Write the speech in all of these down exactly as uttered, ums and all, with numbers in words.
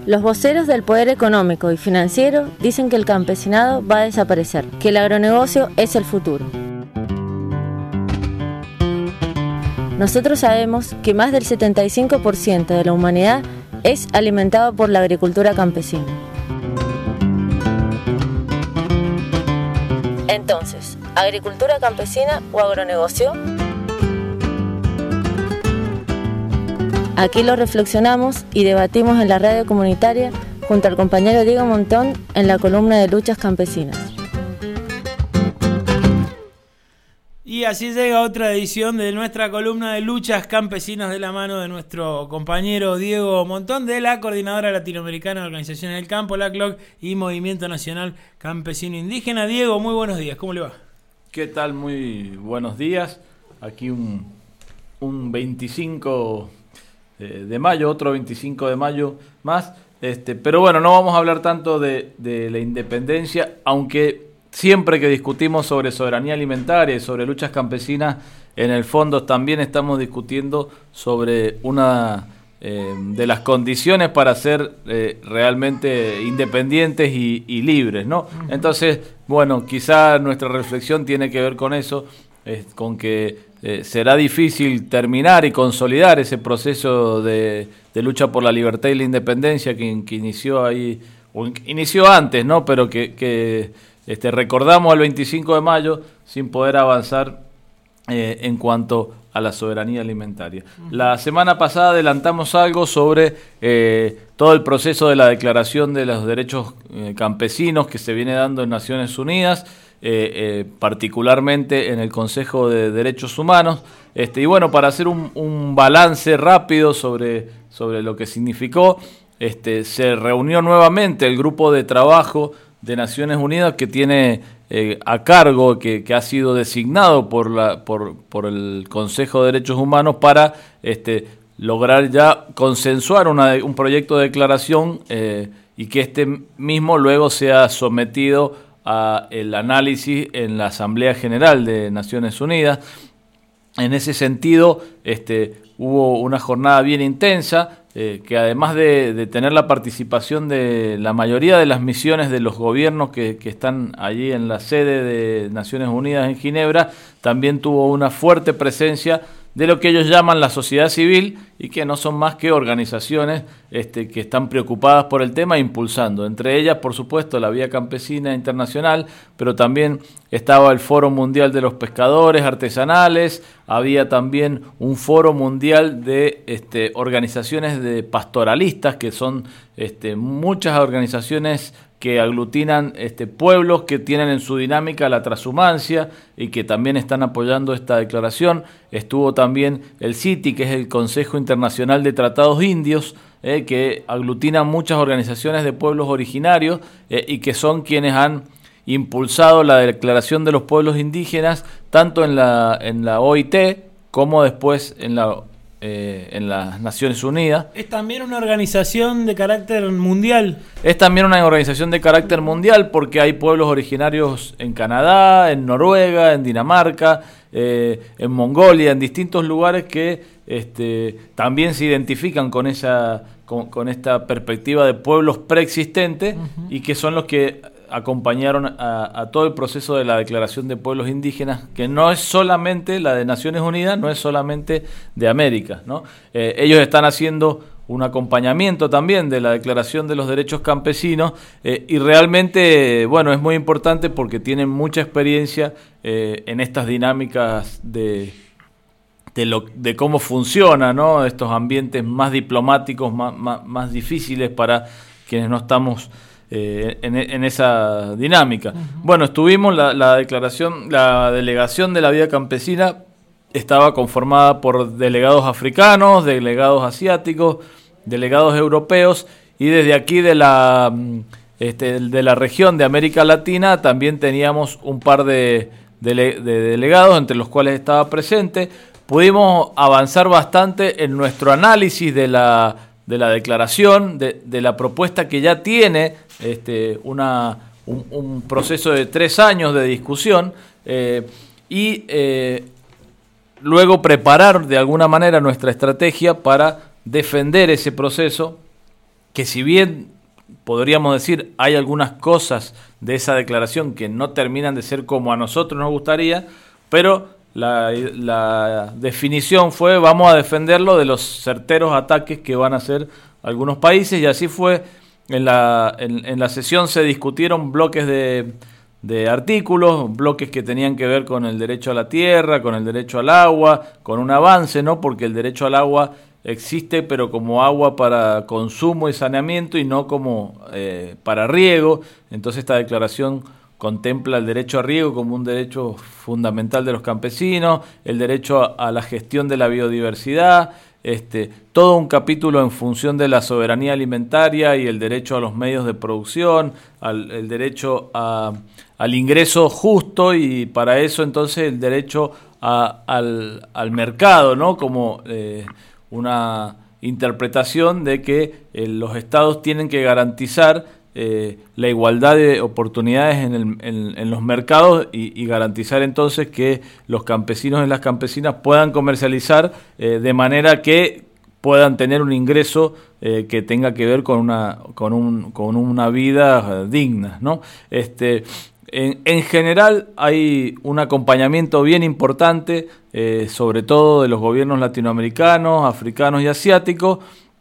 Los voceros del poder económico y financiero dicen que el campesinado va a desaparecer, que el agronegocio es el futuro. Nosotros sabemos que más del setenta y cinco por ciento de la humanidad es alimentado por la agricultura campesina. Entonces, ¿agricultura campesina o agronegocio? Aquí lo reflexionamos y debatimos en la radio comunitaria junto al compañero Diego Montón en la columna de Luchas Campesinas. Y así llega otra edición de nuestra columna de Luchas Campesinas de la mano de nuestro compañero Diego Montón de la Coordinadora Latinoamericana de Organizaciones del Campo, la C L O C, y Movimiento Nacional Campesino Indígena. Diego, muy buenos días, ¿cómo le va? ¿Qué tal? Muy buenos días. Aquí un, un veinticinco de mayo, otro veinticinco de mayo más. Este, pero bueno, no vamos a hablar tanto de, de la independencia, aunque siempre que discutimos sobre soberanía alimentaria y sobre luchas campesinas, en el fondo también estamos discutiendo sobre una eh, de las condiciones para ser eh, realmente independientes y, y libres, ¿no? Entonces, bueno, quizá nuestra reflexión tiene que ver con eso, eh, con que eh, será difícil terminar y consolidar ese proceso de, de lucha por la libertad y la independencia que, que inició ahí, o inició antes, ¿no? Pero que... que Este, recordamos el veinticinco de mayo sin poder avanzar eh, en cuanto a la soberanía alimentaria. Uh-huh. La semana pasada adelantamos algo sobre eh, todo el proceso de la Declaración de los Derechos eh, Campesinos que se viene dando en Naciones Unidas, eh, eh, particularmente en el Consejo de Derechos Humanos. Este, y bueno, para hacer un, un balance rápido sobre, sobre lo que significó, este, se reunió nuevamente el grupo de trabajo de Naciones Unidas que tiene eh, a cargo, que, que ha sido designado por la por, por el Consejo de Derechos Humanos para este, lograr ya consensuar una, un proyecto de declaración eh, y que este mismo luego sea sometido a el análisis en la Asamblea General de Naciones Unidas. En ese sentido, este, hubo una jornada bien intensa, Eh, que además de, de tener la participación de la mayoría de las misiones de los gobiernos que, que están allí en la sede de Naciones Unidas en Ginebra, también tuvo una fuerte presencia de lo que ellos llaman la sociedad civil y que no son más que organizaciones este, que están preocupadas por el tema e impulsando. Entre ellas, por supuesto, la Vía Campesina Internacional, pero también estaba el Foro Mundial de los Pescadores Artesanales, había también un Foro Mundial de este, organizaciones de pastoralistas, que son este, muchas organizaciones que aglutinan este, pueblos que tienen en su dinámica la transhumancia y que también están apoyando esta declaración. Estuvo también el C I T I, que es el Consejo Internacional de Tratados Indios, eh, que aglutina muchas organizaciones de pueblos originarios eh, y que son quienes han impulsado la declaración de los pueblos indígenas, tanto en la, en la O I T como después en la Eh, en las Naciones Unidas. ¿Es también una organización de carácter mundial? Es también una organización de carácter mundial porque hay pueblos originarios en Canadá, en Noruega, en Dinamarca, eh, en Mongolia, en distintos lugares que este, también se identifican con esa con, con esta perspectiva de pueblos preexistentes. Uh-huh. Y que son los que acompañaron a, a todo el proceso de la Declaración de Pueblos Indígenas, que no es solamente la de Naciones Unidas, no es solamente de América, ¿no? Eh, ellos están haciendo un acompañamiento también de la Declaración de los Derechos Campesinos eh, y realmente, bueno, es muy importante porque tienen mucha experiencia eh, en estas dinámicas de, de, lo, de cómo funciona, ¿no? Estos ambientes más diplomáticos, más, más, más difíciles para quienes no estamos Eh, en, en esa dinámica. Uh-huh. Bueno, estuvimos, la, la declaración, la delegación de la Vía Campesina estaba conformada por delegados africanos, delegados asiáticos, delegados europeos, y desde aquí de la, este, de la región de América Latina también teníamos un par de, de, de delegados, entre los cuales estaba presente. Pudimos avanzar bastante en nuestro análisis de la de la declaración, de, de la propuesta que ya tiene este, una, un, un proceso de tres años de discusión eh, y eh, luego preparar de alguna manera nuestra estrategia para defender ese proceso que si bien podríamos decir hay algunas cosas de esa declaración que no terminan de ser como a nosotros nos gustaría, pero la, la definición fue vamos a defenderlo de los certeros ataques que van a hacer algunos países, y así fue. En la, en, en la sesión se discutieron bloques de, de artículos, bloques que tenían que ver con el derecho a la tierra, con el derecho al agua, con un avance, ¿no? Porque el derecho al agua existe, pero como agua para consumo y saneamiento y no como eh, para riego. Entonces esta declaración contempla el derecho a riego como un derecho fundamental de los campesinos, el derecho a, a la gestión de la biodiversidad, este, todo un capítulo en función de la soberanía alimentaria y el derecho a los medios de producción, al, el derecho a, al ingreso justo, y para eso entonces el derecho a, al, al mercado, ¿no? Como eh, una interpretación de que eh, los estados tienen que garantizar eh, la igualdad de oportunidades en, el, en, en los mercados y, y garantizar entonces que los campesinos y las campesinas puedan comercializar eh, de manera que puedan tener un ingreso eh, que tenga que ver con una con un con una vida digna, ¿no? Este En, en general hay un acompañamiento bien importante, eh, sobre todo de los gobiernos latinoamericanos, africanos y asiáticos.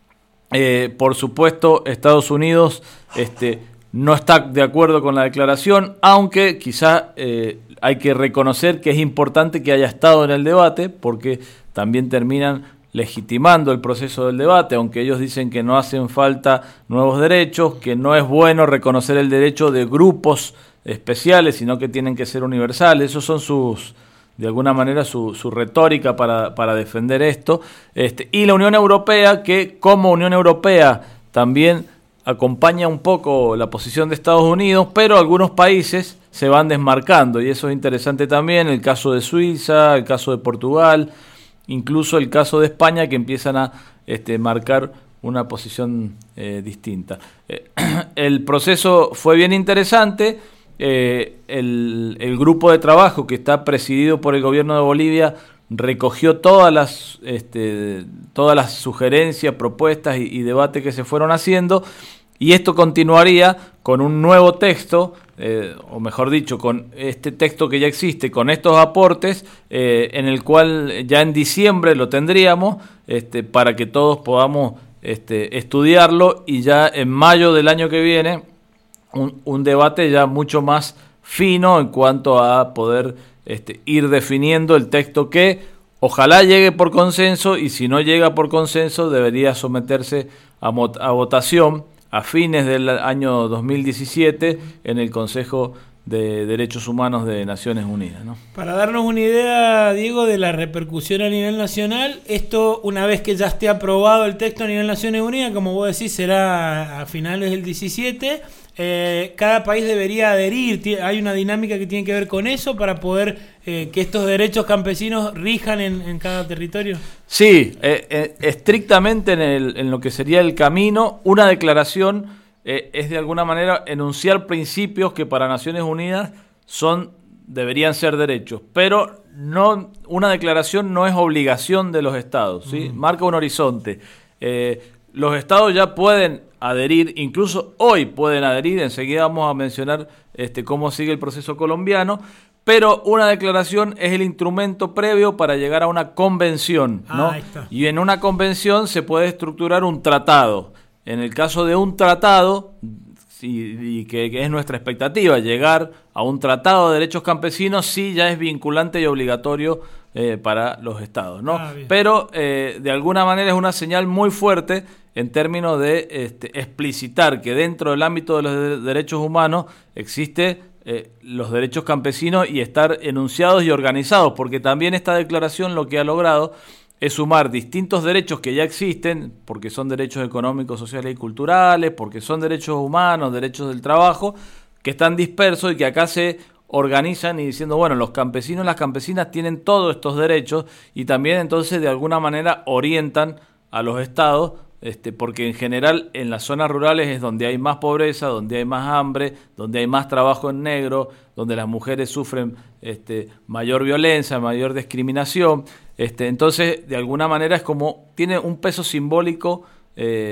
Eh, por supuesto, Estados Unidos este, no está de acuerdo con la declaración, aunque quizá eh, hay que reconocer que es importante que haya estado en el debate, porque también terminan legitimando el proceso del debate, aunque ellos dicen que no hacen falta nuevos derechos, que no es bueno reconocer el derecho de grupos especiales, sino que tienen que ser universales. Esos son sus, de alguna manera, su, su retórica para, para defender esto. Este, y la Unión Europea, que como Unión Europea también acompaña un poco la posición de Estados Unidos, pero algunos países se van desmarcando, y eso es interesante también, el caso de Suiza, el caso de Portugal, incluso el caso de España, que empiezan a este, marcar una posición eh, distinta. Eh, el proceso fue bien interesante. Eh, el, el grupo de trabajo que está presidido por el gobierno de Bolivia recogió todas las este, todas las sugerencias, propuestas y, y debates que se fueron haciendo, y esto continuaría con un nuevo texto, eh, o mejor dicho, con este texto que ya existe, con estos aportes, eh, en el cual ya en diciembre lo tendríamos, este, para que todos podamos este, estudiarlo, y ya en mayo del año que viene Un, un debate ya mucho más fino en cuanto a poder este, ir definiendo el texto que ojalá llegue por consenso, y si no llega por consenso debería someterse a, mot- a votación a fines del año dos mil diecisiete en el Consejo de Derechos Humanos de Naciones Unidas, ¿no? Para darnos una idea, Diego, de la repercusión a nivel nacional, esto, una vez que ya esté aprobado el texto a nivel Naciones Unidas, como vos decís, será a finales del diecisiete. Eh, cada país debería adherir. Hay una dinámica que tiene que ver con eso para poder eh, que estos derechos campesinos rijan en, en cada territorio. Sí, eh, eh, estrictamente en, el, en lo que sería el camino, una declaración eh, es de alguna manera enunciar principios que para Naciones Unidas son deberían ser derechos, pero no, una declaración no es obligación de los estados, ¿sí? Mm. Marca un horizonte. Eh, los estados ya pueden adherir, incluso hoy pueden adherir, enseguida vamos a mencionar este, cómo sigue el proceso colombiano, pero una declaración es el instrumento previo para llegar a una convención, ¿no? Ah, ahí está. Y en una convención se puede estructurar un tratado. En el caso de un tratado, y, y que, que es nuestra expectativa, llegar a un tratado de derechos campesinos, sí ya es vinculante y obligatorio eh, para los estados, ¿no? Ah, pero eh, de alguna manera es una señal muy fuerte en términos de este, explicitar que dentro del ámbito de los de- derechos humanos existe eh, los derechos campesinos y estar enunciados y organizados, porque también esta declaración lo que ha logrado es sumar distintos derechos que ya existen, porque son derechos económicos, sociales y culturales, porque son derechos humanos, derechos del trabajo, que están dispersos y que acá se organizan y diciendo, bueno, los campesinos y las campesinas tienen todos estos derechos, y también entonces de alguna manera orientan a los estados, este, porque en general en las zonas rurales es donde hay más pobreza, donde hay más hambre, donde hay más trabajo en negro, donde las mujeres sufren este, mayor violencia, mayor discriminación. Este, entonces, de alguna manera es como, tiene un peso simbólico eh,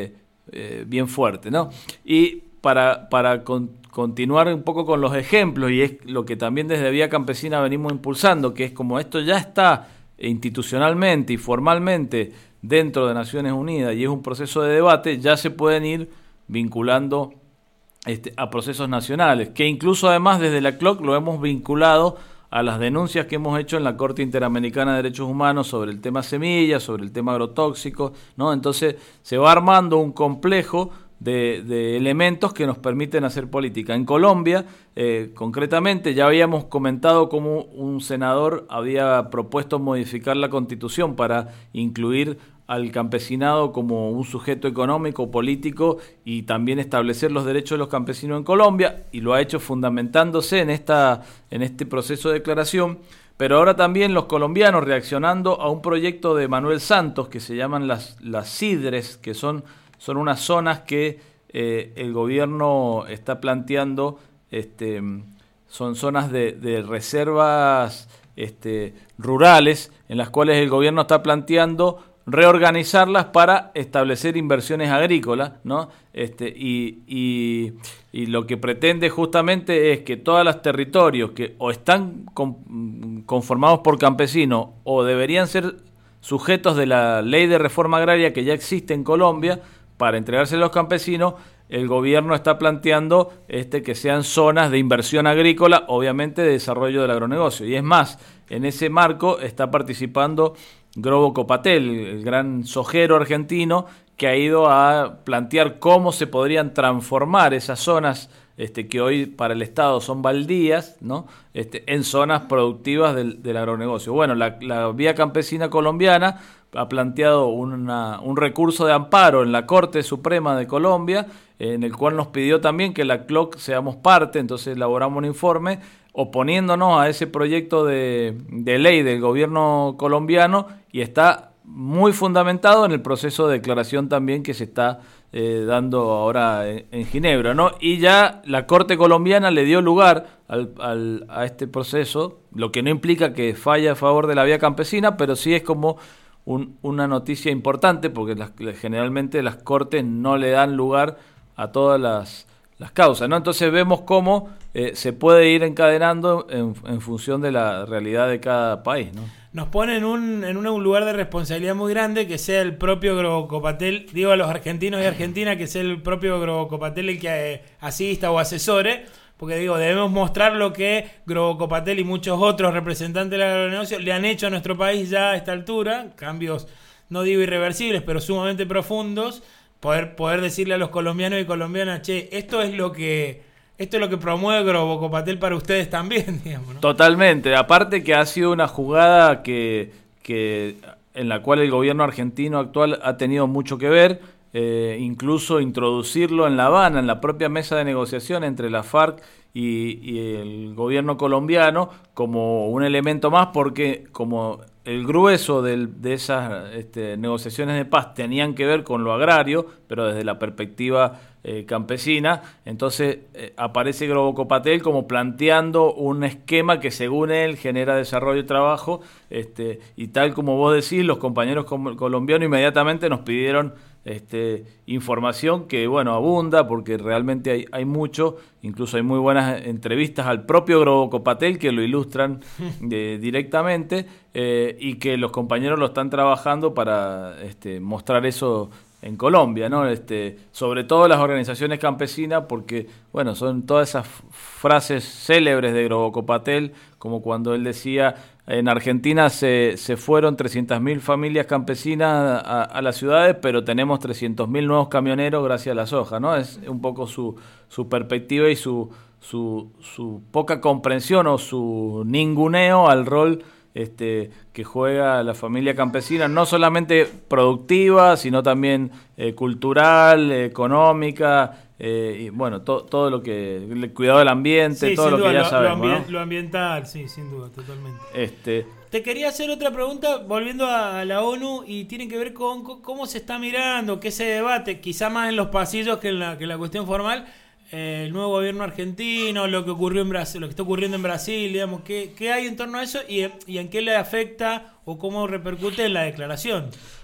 eh, bien fuerte, ¿no? Y para, para con, continuar un poco con los ejemplos, y es lo que también desde Vía Campesina venimos impulsando, que es como esto ya está institucionalmente y formalmente dentro de Naciones Unidas y es un proceso de debate, ya se pueden ir vinculando este, a procesos nacionales, que incluso además desde la C L O C lo hemos vinculado a las denuncias que hemos hecho en la Corte Interamericana de Derechos Humanos sobre el tema semillas, sobre el tema agrotóxico, ¿no? Entonces se va armando un complejo de, de elementos que nos permiten hacer política. En Colombia, eh, concretamente, ya habíamos comentado cómo un senador había propuesto modificar la Constitución para incluir al campesinado como un sujeto económico, político y también establecer los derechos de los campesinos en Colombia, y lo ha hecho fundamentándose en esta en este proceso de declaración. Pero ahora también los colombianos reaccionando a un proyecto de Manuel Santos que se llaman las, las CIDRES, que son, son unas zonas que eh, el gobierno está planteando, este, son zonas de, de reservas este, rurales en las cuales el gobierno está planteando reorganizarlas para establecer inversiones agrícolas, ¿no? Este, y, y, y lo que pretende justamente es que todos los territorios que o están con, conformados por campesinos o deberían ser sujetos de la ley de reforma agraria que ya existe en Colombia para entregarse a los campesinos, el gobierno está planteando este, que sean zonas de inversión agrícola, obviamente de desarrollo del agronegocio. Y es más, en ese marco está participando Grobo Copatel, el gran sojero argentino, que ha ido a plantear cómo se podrían transformar esas zonas este, que hoy para el Estado son baldías, ¿no? este, en zonas productivas del, del agronegocio. Bueno, la, la Vía Campesina colombiana ha planteado una, un recurso de amparo en la Corte Suprema de Colombia, en el cual nos pidió también que la C L O C seamos parte, entonces elaboramos un informe oponiéndonos a ese proyecto de, de ley del gobierno colombiano, y está muy fundamentado en el proceso de declaración también que se está eh, dando ahora en, en Ginebra, ¿no? Y ya la Corte colombiana le dio lugar al, al, a este proceso, lo que no implica que falle a favor de la Vía Campesina, pero sí es como un, una noticia importante, porque las, generalmente las Cortes no le dan lugar a todas las, las causas, ¿no? Entonces vemos cómo eh, se puede ir encadenando en, en función de la realidad de cada país, ¿no? Nos pone en un, en un lugar de responsabilidad muy grande que sea el propio Grobo Copatel, digo a los argentinos y argentinas, que sea el propio Grobo Copatel el que eh, asista o asesore, porque digo, debemos mostrar lo que Grobo Copatel y muchos otros representantes del agronegocio le han hecho a nuestro país ya a esta altura, cambios, no digo irreversibles, pero sumamente profundos, poder, poder decirle a los colombianos y colombianas, che, esto es lo que... Esto es lo que promueve Grobo Copatel para ustedes también, digamos, ¿no? Totalmente. Aparte que ha sido una jugada que, que en la cual el gobierno argentino actual ha tenido mucho que ver, eh, incluso introducirlo en La Habana, en la propia mesa de negociación entre la FARC y, y el gobierno colombiano, como un elemento más, porque como el grueso del, de esas este, negociaciones de paz tenían que ver con lo agrario, pero desde la perspectiva eh, campesina, entonces eh, aparece Grobo Copatel como planteando un esquema que según él genera desarrollo y trabajo, este, y tal como vos decís, los compañeros colombianos inmediatamente nos pidieron este, información que, bueno, abunda, porque realmente hay, hay mucho, incluso hay muy buenas entrevistas al propio Grobo Copatel que lo ilustran eh, directamente, eh, y que los compañeros lo están trabajando para este, mostrar eso en Colombia, ¿no? Este, sobre todo las organizaciones campesinas, porque, bueno, son todas esas frases célebres de Grobo Copatel, como cuando él decía, en Argentina se, se fueron trescientas mil familias campesinas a, a las ciudades, pero tenemos trescientos mil nuevos camioneros gracias a la soja, ¿no? Es un poco su, su perspectiva y su, su, su poca comprensión o su ninguneo al rol Este, que juega la familia campesina, no solamente productiva, sino también eh, cultural, económica, eh, y bueno, to, todo lo que, el cuidado del ambiente, sí, todo lo duda, que ya lo, sabemos, lo, ambi- ¿no? lo ambiental, sí, sin duda, totalmente. Este, Te quería hacer otra pregunta, volviendo a la ONU, y tiene que ver con, con cómo se está mirando, qué se debate, quizá más en los pasillos que en la, que en la cuestión formal, eh, el nuevo gobierno argentino, lo que ocurrió en Brasil, lo que está ocurriendo en Brasil, digamos, qué, qué hay en torno a eso y, y en qué le afecta o cómo repercute en la declaración.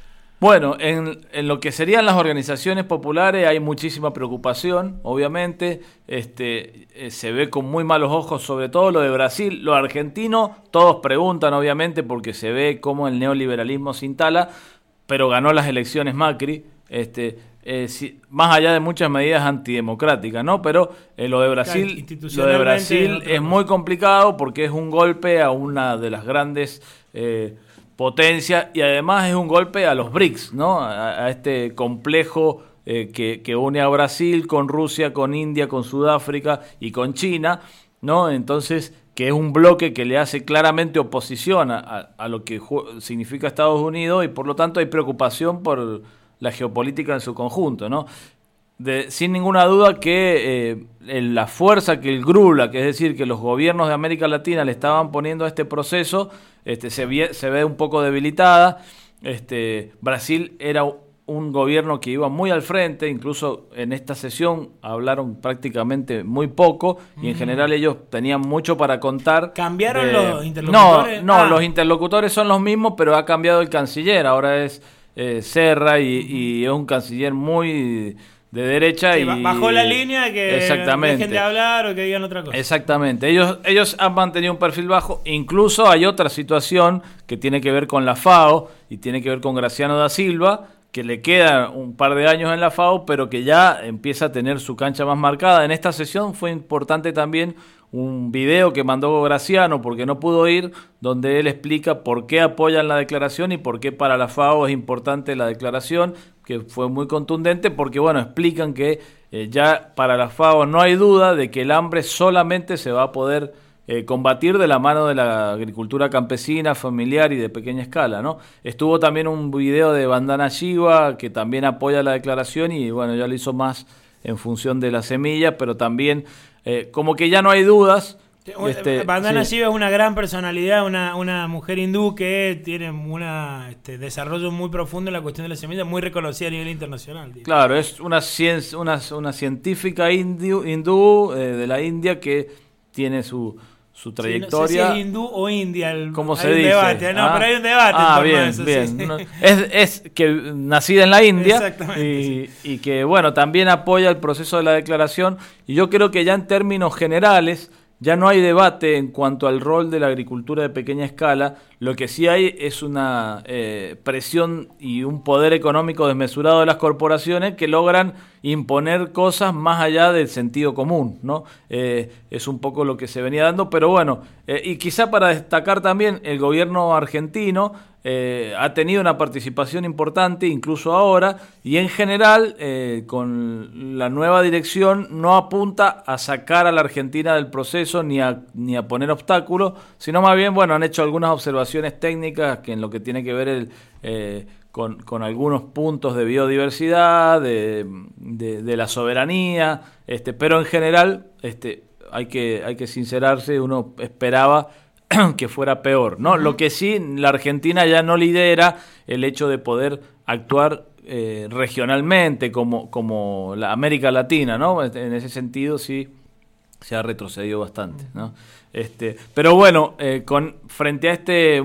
Bueno, en, en lo que serían las organizaciones populares hay muchísima preocupación, obviamente, este, eh, se ve con muy malos ojos sobre todo lo de Brasil. Lo argentino, todos preguntan obviamente porque se ve cómo el neoliberalismo se instala, pero ganó las elecciones Macri, este, eh, si, más allá de muchas medidas antidemocráticas, ¿no? Pero eh, lo de Brasil, lo de Brasil es muy complicado porque es un golpe a una de las grandes eh, potencia, y además es un golpe a los B R I C S, ¿no? A, a este complejo eh, que, que une a Brasil con Rusia, con India, con Sudáfrica y con China, ¿no? Entonces, que es un bloque que le hace claramente oposición a, a, a lo que ju- significa Estados Unidos, y por lo tanto hay preocupación por la geopolítica en su conjunto, ¿no? De, sin ninguna duda que eh, la fuerza que el GRULA, que es decir, que los gobiernos de América Latina le estaban poniendo a este proceso, este, se, ve, se ve un poco debilitada. Este, Brasil era un gobierno que iba muy al frente, incluso en esta sesión hablaron prácticamente muy poco, y en general ellos tenían mucho para contar. ¿Cambiaron de, los interlocutores? No, no ah. los interlocutores son los mismos, pero ha cambiado el canciller, ahora es eh, Serra, y, y es un canciller muy de derecha, sí, y bajó la línea que exactamente. Dejen de hablar o que digan otra cosa. Exactamente, ellos, ellos han mantenido un perfil bajo. Incluso hay otra situación que tiene que ver con la FAO y tiene que ver con Graciano da Silva, que le queda un par de años en la FAO, pero que ya empieza a tener su cancha más marcada. En esta sesión fue importante también un video que mandó Graciano, porque no pudo ir, donde él explica por qué apoyan la declaración y por qué para la FAO es importante la declaración, que fue muy contundente, porque bueno, explican que eh, ya para la FAO no hay duda de que el hambre solamente se va a poder eh, combatir de la mano de la agricultura campesina, familiar y de pequeña escala, ¿no? Estuvo también un video de Vandana Shiva, que también apoya la declaración, y bueno, ya lo hizo más en función de la semilla, pero también eh, como que ya no hay dudas. Este, Vandana sí. Shiva es una gran personalidad, una, una mujer hindú que tiene un este, desarrollo muy profundo en la cuestión de la semilla, muy reconocida a nivel internacional. Digo. Claro, es una, ciencia, una, una científica hindú, hindú eh, de la India que tiene su, su trayectoria. Sí, no sé si es hindú o india. El, ¿Cómo hay se un dice? Debate. No, ah, pero hay un debate. Ah, en bien, torno a eso, bien. Sí, sí. No, es, es que nacida en la India. Exactamente. Y, y que, bueno, también apoya el proceso de la declaración. Y yo creo que ya en términos generales ya no hay debate en cuanto al rol de la agricultura de pequeña escala. Lo que sí hay es una eh, presión y un poder económico desmesurado de las corporaciones que logran imponer cosas más allá del sentido común, ¿no? Eh, es un poco lo que se venía dando, pero bueno, eh, y quizá para destacar también, el gobierno argentino eh, ha tenido una participación importante, incluso ahora, y en general, eh, con la nueva dirección, no apunta a sacar a la Argentina del proceso ni a, ni a poner obstáculos, sino más bien, bueno, han hecho algunas observaciones técnicas que en lo que tiene que ver el... Eh, Con, con algunos puntos de biodiversidad, de, de, de la soberanía, este, pero en general este, hay que, hay que sincerarse, uno esperaba que fuera peor, ¿no? Uh-huh. Lo que sí, la Argentina ya no lidera el hecho de poder actuar eh, regionalmente como, como la América Latina, ¿no? En ese sentido sí se ha retrocedido bastante, ¿no? Este, pero bueno, eh, con, frente a este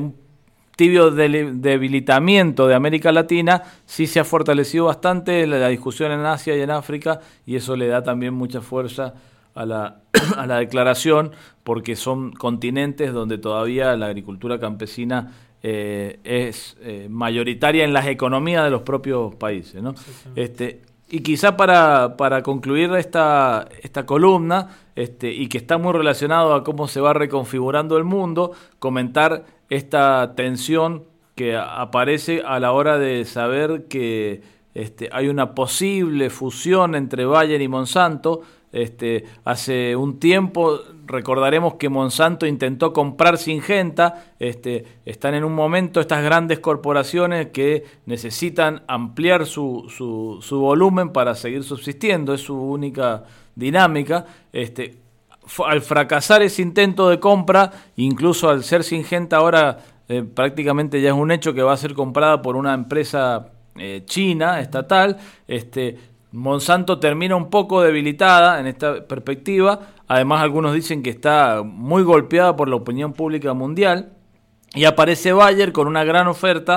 tibio debilitamiento de América Latina, sí se ha fortalecido bastante la, la discusión en Asia y en África, y eso le da también mucha fuerza a la, a la declaración, porque son continentes donde todavía la agricultura campesina eh, es eh, mayoritaria en las economías de los propios países, ¿no? Este, y quizá para, para concluir esta, esta columna, este, y que está muy relacionado a cómo se va reconfigurando el mundo, comentar esta tensión que aparece a la hora de saber que este, hay una posible fusión entre Bayer y Monsanto. Este, hace un tiempo recordaremos que Monsanto intentó comprar Syngenta. Este, están en un momento estas grandes corporaciones que necesitan ampliar su, su, su volumen para seguir subsistiendo, es su única dinámica. Este, al fracasar ese intento de compra, incluso al ser Syngenta ahora eh, prácticamente ya es un hecho que va a ser comprada por una empresa eh, china, estatal, este, Monsanto termina un poco debilitada en esta perspectiva. Además, algunos dicen que está muy golpeada por la opinión pública mundial, y aparece Bayer con una gran oferta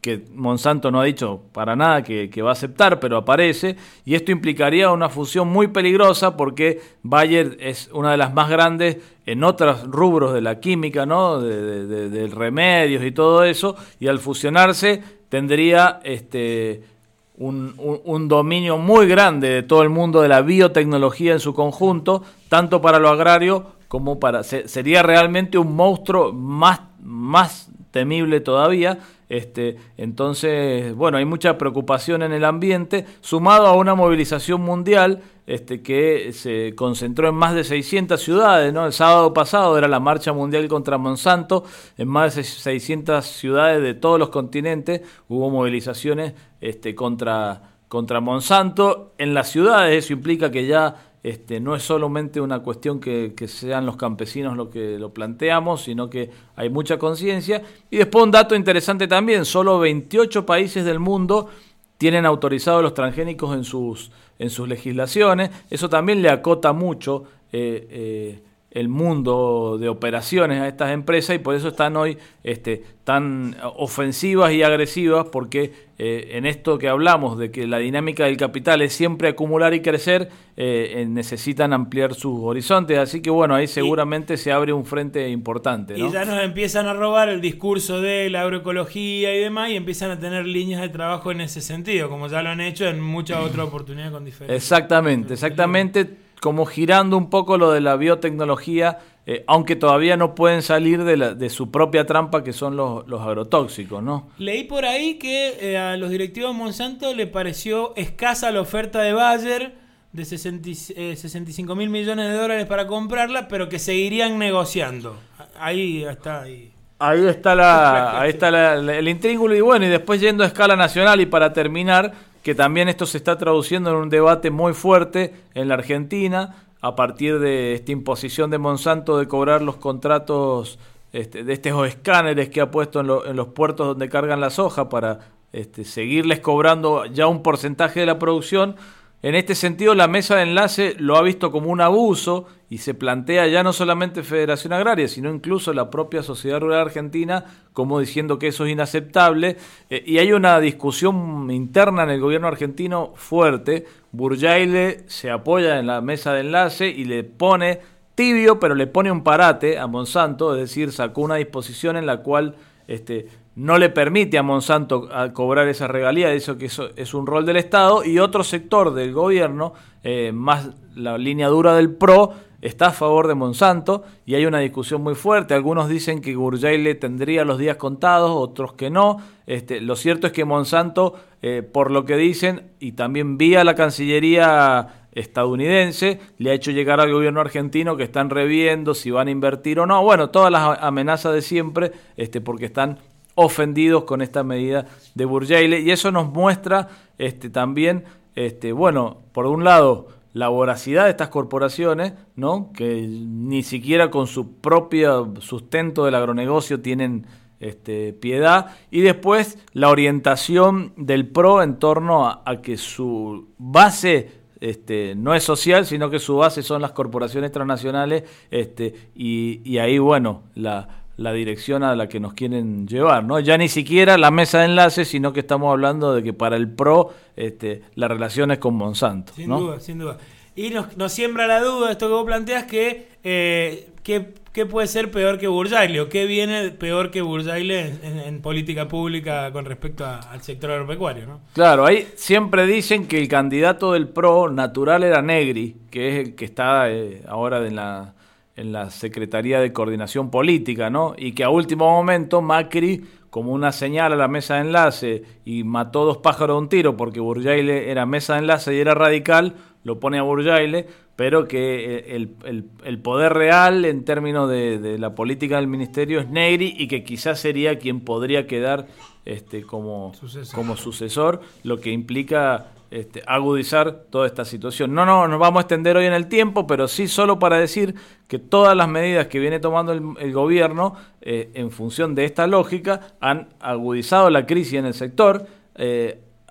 que Monsanto no ha dicho para nada que, que va a aceptar, pero aparece, y esto implicaría una fusión muy peligrosa porque Bayer es una de las más grandes en otros rubros de la química, ¿no? de, de, de, de remedios y todo eso, y al fusionarse tendría este, un, un, un dominio muy grande de todo el mundo de la biotecnología en su conjunto, tanto para lo agrario como para... Se, sería realmente un monstruo más, más temible todavía. Este, entonces, bueno, hay mucha preocupación en el ambiente, sumado a una movilización mundial este, que se concentró en más de seiscientas ciudades, ¿no? El sábado pasado era la marcha mundial contra Monsanto, en más de seiscientas ciudades de todos los continentes hubo movilizaciones este, contra, contra Monsanto. En las ciudades eso implica que ya Este, no es solamente una cuestión que, que sean los campesinos lo que lo planteamos, sino que hay mucha conciencia. Y después un dato interesante también, solo veintiocho países del mundo tienen autorizados los transgénicos en sus, en sus legislaciones. Eso también le acota mucho eh, eh, el mundo de operaciones a estas empresas, y por eso están hoy este, tan ofensivas y agresivas, porque eh, en esto que hablamos de que la dinámica del capital es siempre acumular y crecer, eh, eh, necesitan ampliar sus horizontes, así que bueno, ahí seguramente y, se abre un frente importante, ¿no? Y ya nos empiezan a robar el discurso de la agroecología y demás, y empiezan a tener líneas de trabajo en ese sentido, como ya lo han hecho en muchas otras oportunidades con diferentes. Exactamente, exactamente. Como girando un poco lo de la biotecnología, eh, aunque todavía no pueden salir de, la, de su propia trampa, que son los, los agrotóxicos, ¿no? Leí por ahí que eh, a los directivos de Monsanto le pareció escasa la oferta de Bayer de sesenta, eh, sesenta y cinco mil millones de dólares para comprarla, pero que seguirían negociando. Ahí está. Ahí, ahí está, la, ahí está la, la, el intríngulo. Y bueno, y después yendo a escala nacional, y para terminar, que también esto se está traduciendo en un debate muy fuerte en la Argentina, a partir de esta imposición de Monsanto de cobrar los contratos este, de estos escáneres que ha puesto en, lo, en los puertos donde cargan la soja para este, seguirles cobrando ya un porcentaje de la producción. En este sentido, la mesa de enlace lo ha visto como un abuso, y se plantea ya no solamente Federación Agraria, sino incluso la propia Sociedad Rural Argentina, como diciendo que eso es inaceptable. Eh, y hay una discusión interna en el gobierno argentino fuerte. Burjaile se apoya en la mesa de enlace y le pone tibio, pero le pone un parate a Monsanto, es decir, sacó una disposición en la cual este, no le permite a Monsanto a cobrar esa regalía, eso que eso es un rol del Estado, y otro sector del gobierno, eh, más la línea dura del P R O, está a favor de Monsanto, y hay una discusión muy fuerte. Algunos dicen que Burjaile tendría los días contados, otros que no. Este, lo cierto es que Monsanto, eh, por lo que dicen, y también vía la Cancillería estadounidense, le ha hecho llegar al gobierno argentino que están reviendo si van a invertir o no. Bueno, todas las amenazas de siempre, este, porque están ofendidos con esta medida de Burjaile, y eso nos muestra este, también, este, bueno, por un lado, la voracidad de estas corporaciones, ¿no? Que ni siquiera con su propio sustento del agronegocio tienen este, piedad, y después la orientación del P R O en torno a, a que su base este, no es social, sino que su base son las corporaciones transnacionales, este, y, y ahí, bueno, la... la dirección a la que nos quieren llevar, ¿no? Ya ni siquiera la mesa de enlace, sino que estamos hablando de que para el P R O este, la relación es con Monsanto, sin ¿no? duda, sin duda. Y nos, nos siembra la duda esto que vos planteas, que eh, ¿qué, qué puede ser peor que Burjaile, o qué viene peor que Burjaile en, en, en política pública con respecto a, al sector agropecuario, ¿no? Claro, ahí siempre dicen que el candidato del P R O natural era Negri, que es el que está eh, ahora en la en la Secretaría de Coordinación Política, ¿no? Y que a último momento Macri, como una señal a la mesa de enlace, y mató dos pájaros de un tiro, porque Burjaile era mesa de enlace y era radical, lo pone a Burjaile, pero que el, el, el poder real en términos de, de la política del ministerio es Negri, y que quizás sería quien podría quedar este, como, sucesor. como sucesor, lo que implica Este, agudizar toda esta situación. No, no nos vamos a extender hoy en el tiempo, pero sí solo para decir que todas las medidas que viene tomando el, el gobierno eh, en función de esta lógica han agudizado la crisis en el sector, eh,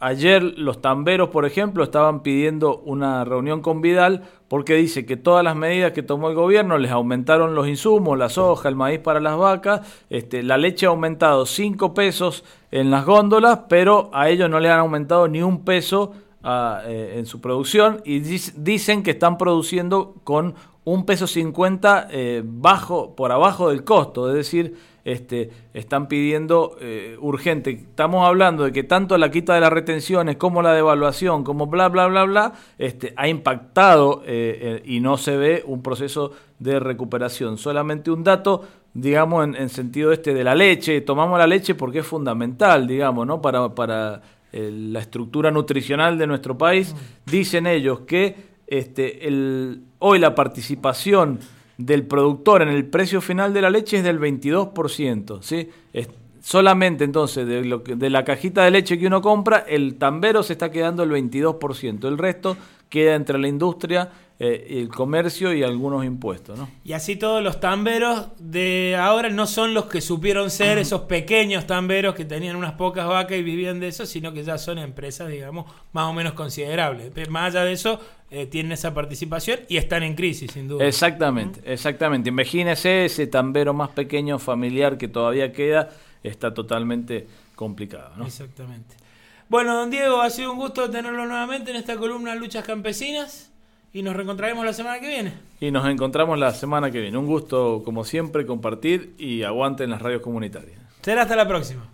ayer los tamberos, por ejemplo, estaban pidiendo una reunión con Vidal porque dice que todas las medidas que tomó el gobierno les aumentaron los insumos, la soja, el maíz para las vacas, este, la leche ha aumentado cinco pesos en las góndolas, pero a ellos no le han aumentado ni un peso a, eh, en su producción y dic- dicen que están produciendo con un peso cincuenta eh, bajo, por abajo del costo, es decir, este, están pidiendo eh, urgente. Estamos hablando de que tanto la quita de las retenciones como la devaluación, como bla, bla, bla, bla, este, ha impactado eh, eh, y no se ve un proceso de recuperación. Solamente un dato, digamos, en, en sentido este de la leche. Tomamos la leche porque es fundamental, digamos, ¿no? Para, para eh, la estructura nutricional de nuestro país. Dicen ellos que este, el, hoy la participación del productor en el precio final de la leche es del veintidós por ciento, ¿sí? Es solamente entonces de, lo que, de la cajita de leche que uno compra, el tambero se está quedando el veintidós por ciento, el resto queda entre la industria, eh, el comercio y algunos impuestos, ¿no? Y así todos los tamberos de ahora no son los que supieron ser esos pequeños tamberos que tenían unas pocas vacas y vivían de eso, sino que ya son empresas, digamos, más o menos considerables. Más allá de eso, eh, tienen esa participación y están en crisis, sin duda. Exactamente, ¿Mm? exactamente. Imagínese ese tambero más pequeño, familiar, que todavía queda, está totalmente complicado, ¿no? Exactamente. Bueno, don Diego, ha sido un gusto tenerlo nuevamente en esta columna Luchas Campesinas y nos reencontraremos la semana que viene. Y nos encontramos la semana que viene. Un gusto, como siempre, compartir y aguanten las radios comunitarias. Será hasta la próxima.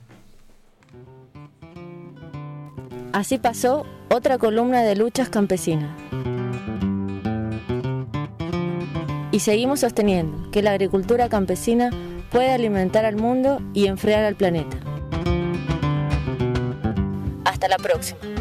Así pasó otra columna de Luchas Campesinas. Y seguimos sosteniendo que la agricultura campesina puede alimentar al mundo y enfriar al planeta. Hasta la próxima.